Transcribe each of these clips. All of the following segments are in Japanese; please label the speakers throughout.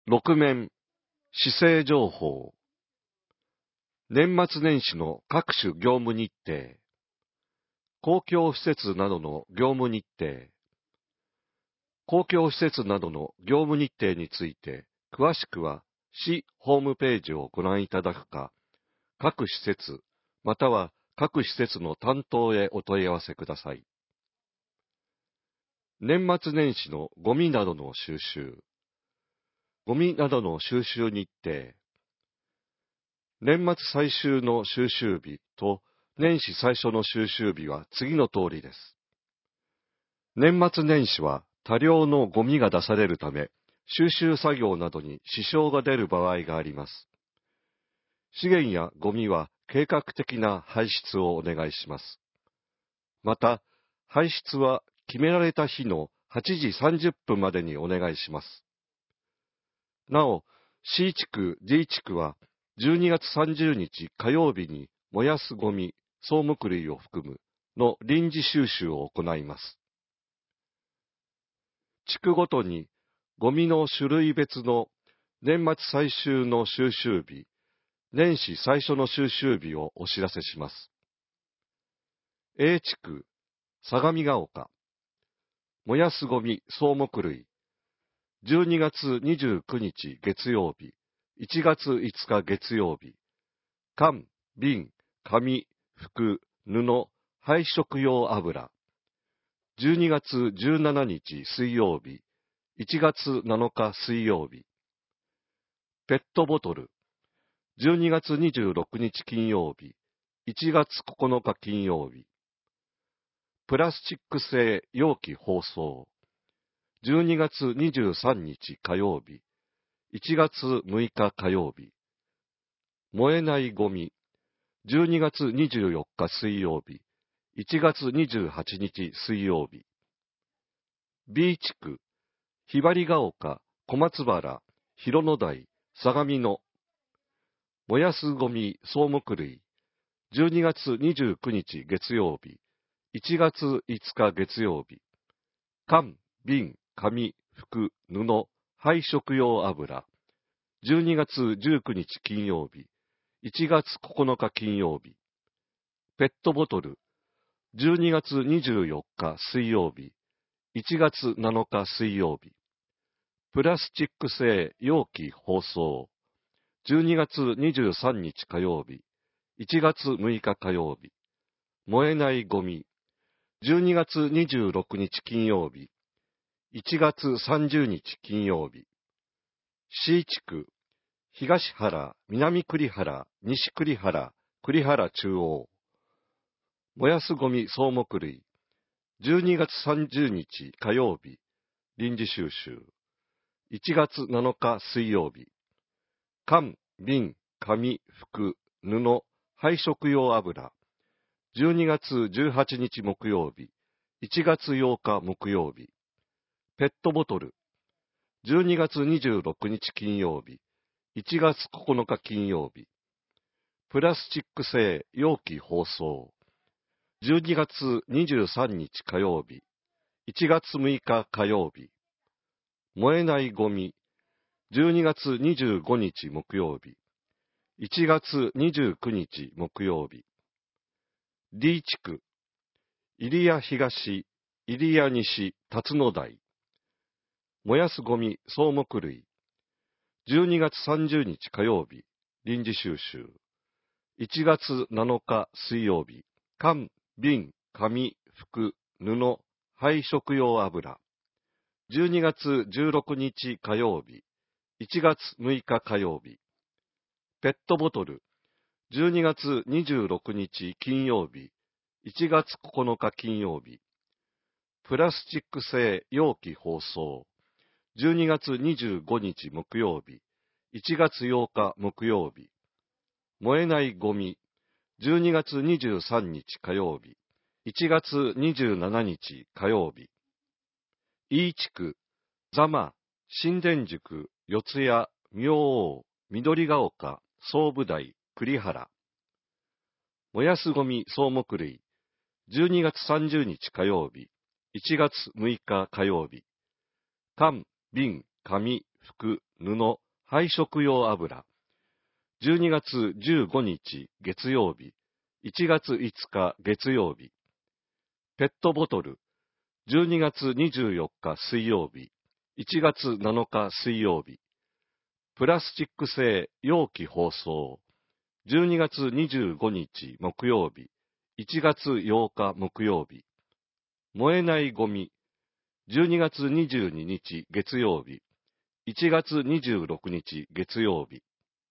Speaker 1: 6面、市政情報。年末年始の各種業務日程。公共施設などの業務日程。公共施設などの業務日程について、詳しくは市ホームページをご覧いただくか、各施設、または各施設の担当へお問い合わせください。年末年始のゴミなどの収集。ゴミなどの収集日程。年末最終の収集日と年始最初の収集日は次の通りです。年末年始は多量のゴミが出されるため、収集作業などに支障が出る場合があります。資源やゴミは計画的な排出をお願いします。また、排出は決められた日の8時30分までにお願いします。なお、C 地区、D 地区は12月30日火曜日に燃やすゴミ、草木類を含むの臨時収集を行います。地区ごとにゴミの種類別の年末最終の収集日、年始最初の収集日をお知らせします。A 地区、相模ヶ丘、燃やすゴミ、草木類、12月29日月曜日、1月5日月曜日、缶、瓶、紙、服、布、配色用油、12月17日水曜日、1月7日水曜日、ペットボトル、12月26日金曜日、1月9日金曜日、プラスチック製容器包装、12月23日火曜日、1月6日火曜日、燃えないゴミ、12月24日水曜日、1月28日水曜日。B 地区、ひばりが丘、小松原、広野台、相模野。燃やすゴミ、草木類、12月29日月曜日、1月5日月曜日。缶、瓶、紙、服、布、配色用油、12月19日金曜日、1月9日金曜日。ペットボトル、12月24日水曜日、1月7日水曜日。プラスチック製容器包装、12月23日火曜日、1月6日火曜日。燃えないゴミ、12月26日金曜日、1月30日金曜日。C 地区、東原、南栗原、西栗原、栗原中央。燃やすゴミ草木類、12月30日火曜日、臨時収集。1月7日水曜日。缶、瓶、紙、服、布、配色用油。12月18日木曜日。1月8日木曜日。ペットボトル。12月26日金曜日。1月9日金曜日。プラスチック製容器包装。12月23日火曜日。1月6日火曜日。燃えないゴミ。12月25日木曜日。1月29日木曜日。D 地区。入谷東、入谷西、辰野台。燃やすゴミ、草木類。12月30日火曜日。臨時収集。1月7日水曜日。缶、瓶、紙、服、布、配色用油。12月16日火曜日。1月6日火曜日。ペットボトル。12月26日金曜日。1月9日金曜日。プラスチック製容器包装。12月25日木曜日。1月8日木曜日。燃えないゴミ。12月23日火曜日。1月27日火曜日。E 地区、座間、新田宿、四谷、明王、緑ヶ丘、総武台、栗原。燃やすゴミ、草木類。12月30日火曜日。1月6日火曜日。缶、瓶、紙、 服、布、配色用油。12月15日月曜日、1月5日月曜日。ペットボトル。12月24日水曜日、1月7日水曜日。プラスチック製容器包装。12月25日木曜日、1月8日木曜日。燃えないゴミ。12月22日月曜日、1月26日月曜日。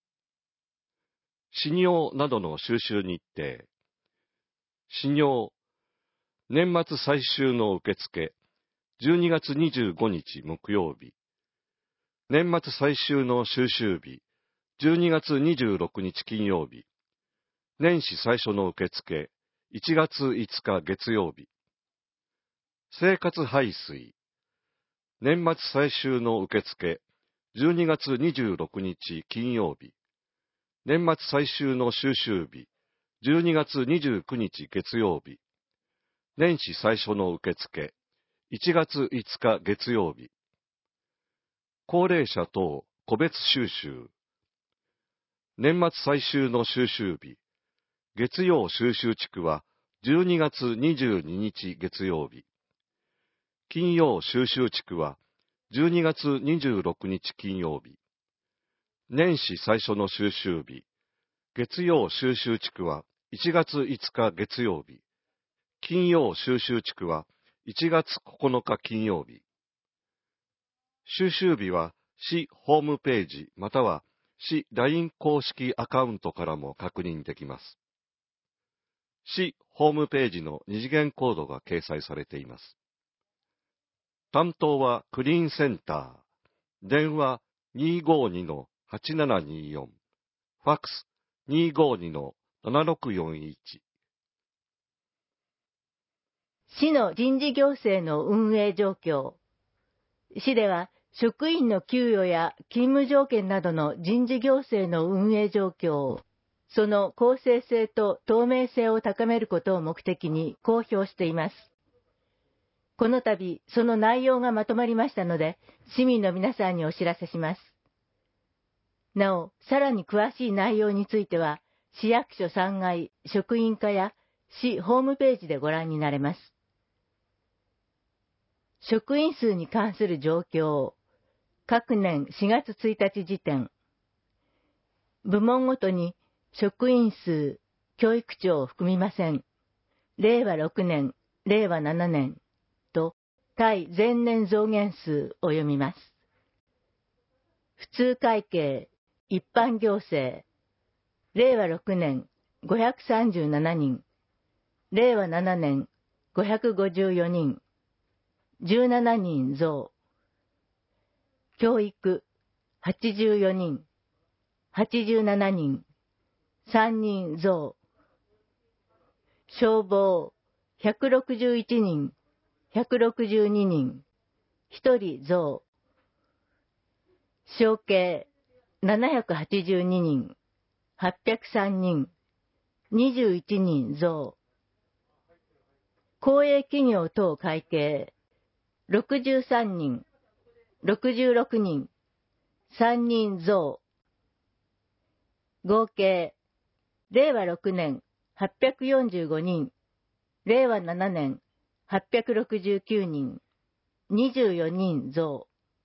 Speaker 1: 死尿などの収集日程。死尿。年末最終の受付。12月25日木曜日。年末最終の収集日。12月26日金曜日。年始最初の受付。1月5日月曜日。生活排水。年末最終の受付。12月26日金曜日。年末最終の収集日。12月29日月曜日。年始最初の受付。1月5日月曜日。高齢者等個別収集。年末最終の収集日。月曜収集地区は12月22日月曜日。金曜収集地区は12月26日金曜日。年始最初の収集日。月曜収集地区は1月5日月曜日。金曜収集地区は1月9日金曜日。収集日は市ホームページまたは市 LINE 公式アカウントからも確認できます。市ホームページの二次元コードが掲載されています。担当はクリーンセンター。電話 252-8724。ファックス 252-7641。
Speaker 2: 市の人事行政の運営状況。市では職員の給与や勤務条件などの人事行政の運営状況を、その公正性と透明性を高めることを目的に公表しています。この度、その内容がまとまりましたので、市民の皆さんにお知らせします。なお、さらに詳しい内容については、市役所3階職員課や市ホームページでご覧になれます。職員数に関する状況。各年4月1日時点。部門ごとに職員数、教育長を含みません。令和6年、令和7年と対前年増減数を読みます。普通会計、一般行政。令和6年537人。令和7年554人。17人増。教育、84人。87人。3人増。消防、161人。162人。1人増。承継、782人。803人。21人増。公営企業等会計、63人、66人、3人増。合計、令和6年845人、令和7年869人、24人増。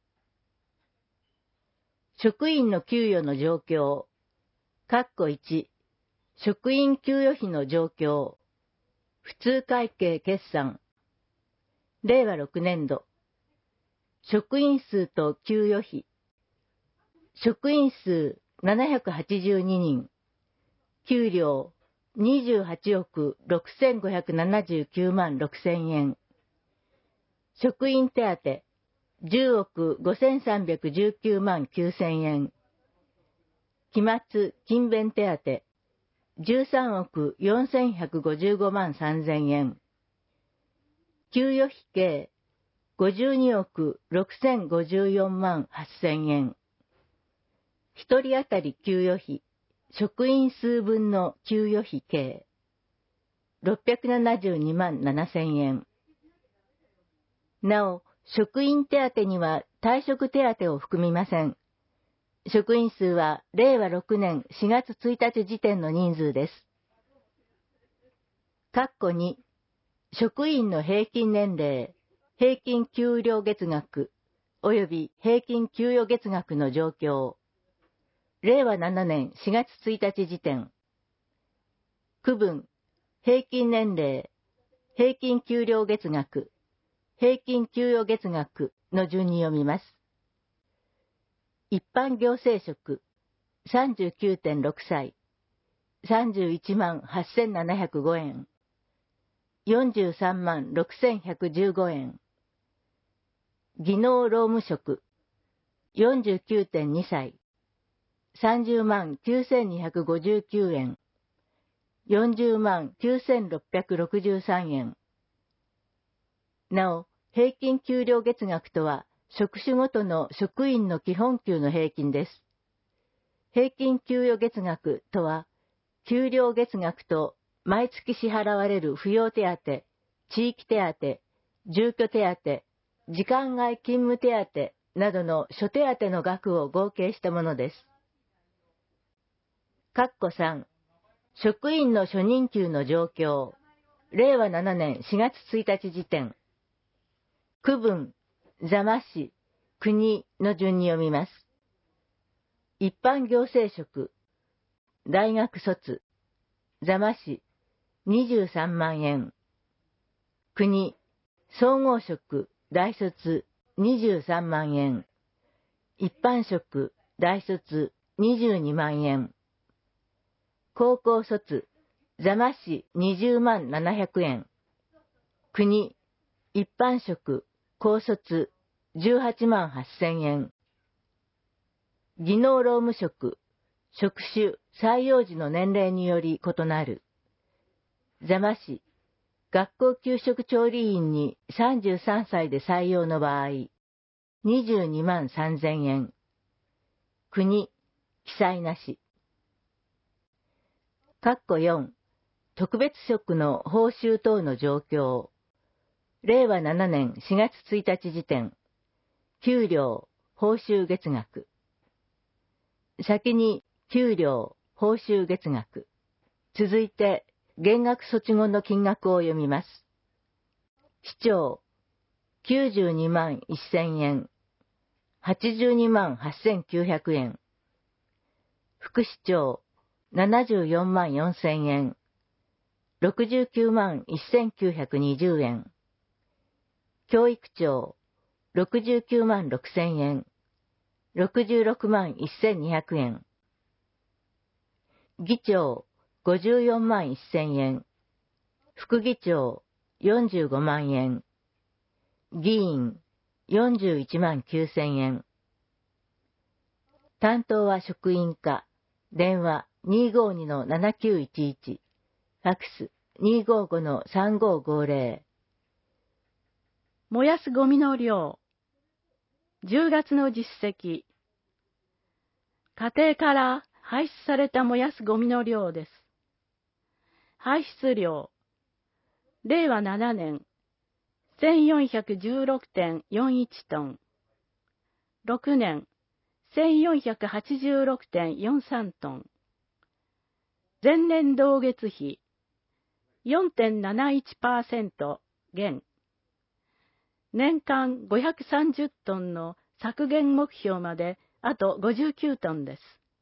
Speaker 2: 職員の給与の状況。括弧1、職員給与費の状況。普通会計決算。令和6年度。職員数と給与費。職員数782人。給料28億6579万6000円。職員手当10億5319万9000円。期末勤勉手当13億4155万3000円。給与費計52億6054万8000円。一人当たり給与費、職員数分の給与費計672万7000円。なお、職員手当には退職手当を含みません。職員数は令和6年4月1日時点の人数です。括弧2、職員の平均年齢、平均給料月額、及び平均給与月額の状況。令和7年4月1日時点。区分、平均年齢、平均給料月額、平均給与月額の順に読みます。一般行政職、39.6 歳、31万8705円。43万6115円。技能労務職、49.2 歳、30万9259円。40万9663円。なお、平均給料月額とは、職種ごとの職員の基本給の平均です。平均給与月額とは、給料月額と毎月支払われる扶養手当、地域手当、住居手当、時間外勤務手当などの諸手当の額を合計したものです。括弧3、職員の初任給の状況。令和7年4月1日時点。区分、座間市、国の順に読みます。一般行政職、大学卒、座間市、23万円。国、総合職、大卒、23万円。一般職、大卒、22万円。高校卒、座間市20万700円。国、一般職、高卒、18万8000円。技能労務職、職種、採用時の年齢により異なる。座間市、学校給食調理員に33歳で採用の場合、22万3000円。国、記載なし。括弧4、特別職の報酬等の状況。令和7年4月1日時点。給料、報酬月額。先に、給料、報酬月額。続いて、減額措置後の金額を読みます。市長、92万1000円。82万8900円。副市長、74万4000円。69万1920円。教育長、69万6000円。66万1200円。議長、54万1000円。副議長、45万円。議員、41万9000円。担当は職員課、電話252-7911、ファックス255-3550。
Speaker 3: 燃やすゴミの量。10月の実績。家庭から排出された燃やすゴミの量です。排出量。令和7年、1416.41 トン。6年、1486.43 トン。前年同月比、4.71% 減。年間530トンの削減目標まであと59トンです。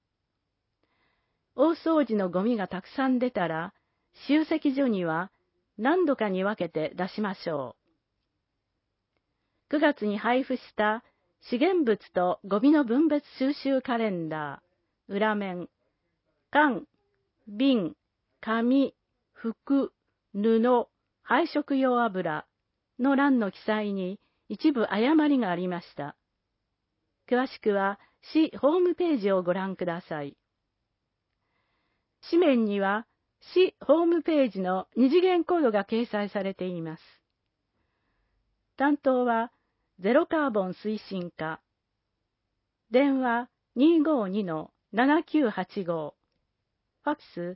Speaker 3: 大掃除のゴミがたくさん出たら、集積所には何度かに分けて出しましょう。9月に配布した資源物とゴミの分別収集カレンダー、裏面、缶、瓶、紙、服、布、配色用油の欄の記載に一部誤りがありました。詳しくは市ホームページをご覧ください。紙面には市ホームページの二次元コードが掲載されています。担当はゼロカーボン推進課。電話252-7985。ファックス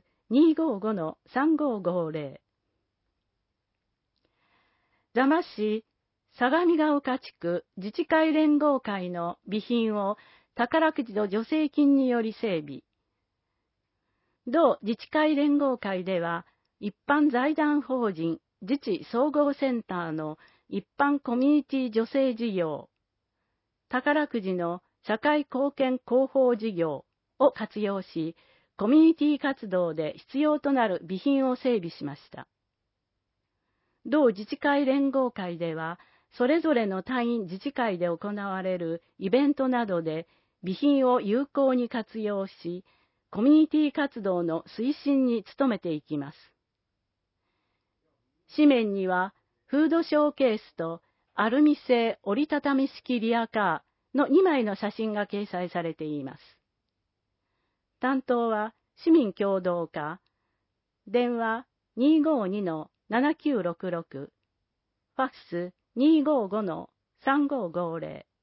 Speaker 3: 255-3550。座間市相模ヶ丘地区自治会連合会の備品を宝くじの助成金により整備。同自治会連合会では、一般財団法人自治総合センターの一般コミュニティ助成事業、宝くじの社会貢献広報事業を活用し、コミュニティ活動で必要となる備品を整備しました。同自治会連合会では、それぞれの単位自治会で行われるイベントなどで備品を有効に活用し、コミュニティ活動の推進に努めていきます。紙面には、フードショーケースとアルミ製折りたたみ式リアカーの2枚の写真が掲載されています。担当は市民協働課、電話 252-7966、ファックス 255-3550